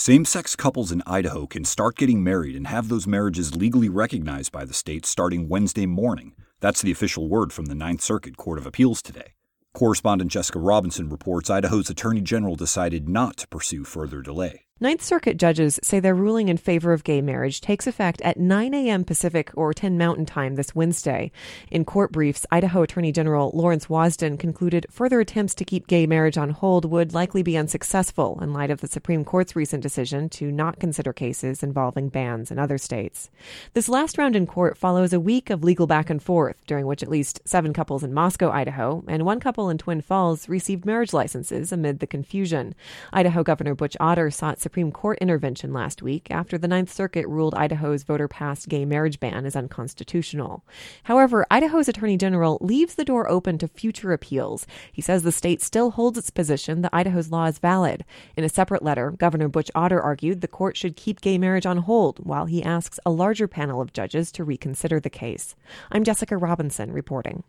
Same-sex couples in Idaho can start getting married and have those marriages legally recognized by the state starting Wednesday morning. That's the official word from the Ninth Circuit Court of Appeals today. Correspondent Jessica Robinson reports Idaho's Attorney General decided not to pursue further delay. Ninth Circuit judges say their ruling in favor of gay marriage takes effect at 9 a.m. Pacific or 10 Mountain Time this Wednesday. In court briefs, Idaho Attorney General Lawrence Wasden concluded further attempts to keep gay marriage on hold would likely be unsuccessful in light of the Supreme Court's recent decision to not consider cases involving bans in other states. This last round in court follows a week of legal back and forth, during which at least 7 couples in Moscow, Idaho, and 1 couple in Twin Falls received marriage licenses amid the confusion. Idaho Governor Butch Otter sought Supreme Court intervention last week after the Ninth Circuit ruled Idaho's voter-passed gay marriage ban is unconstitutional. However, Idaho's Attorney General leaves the door open to future appeals. He says the state still holds its position that Idaho's law is valid. In a separate letter, Governor Butch Otter argued the court should keep gay marriage on hold while he asks a larger panel of judges to reconsider the case. I'm Jessica Robinson reporting.